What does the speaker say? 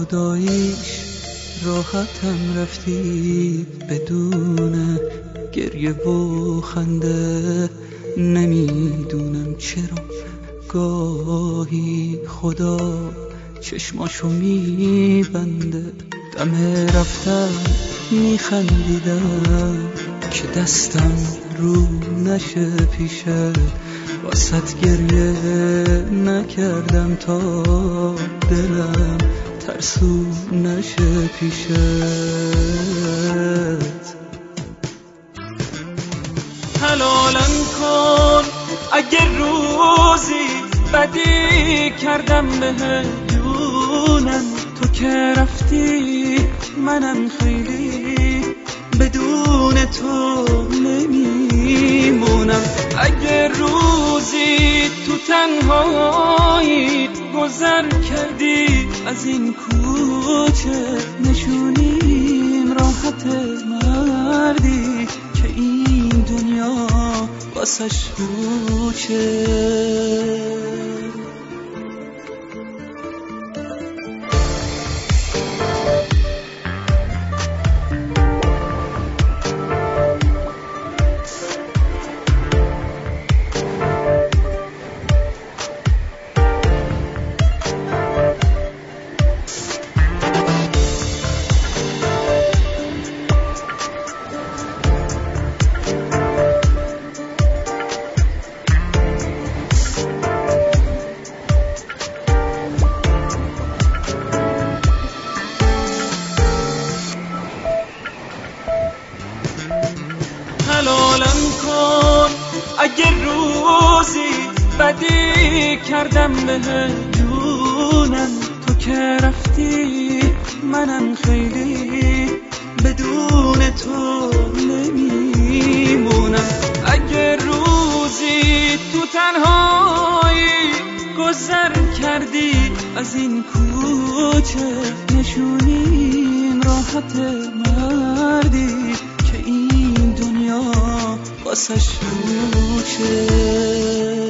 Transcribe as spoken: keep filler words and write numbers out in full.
خداییش راحتم رفتی بدون گریه و خنده. نمیدونم چرا گاهی خدا چشماشو میبنده. دم رفتم میخندیدم که دستم رو نشه پیشه، واسط گریه نکردم تا دلم ترسو نشه پیشت. حلالم کن اگه روزی بدی کردم بهدونم، تو که رفتی منم خیلی بدون تو نمیمونم. اگه روزی تو تنهایی گذر کردی از این کوچه، نشونیم راحت مردی که این دنیا واسش کوچه. حلالم کن اگه روزی بدی کردم بهدونم، تو که رفتی منم خیلی بدون تو نمیمونم. اگه روزی تو تنهایی گذر کردی از این کوچه، نشونیم راحت مردی که این دنیا واسش کوچه.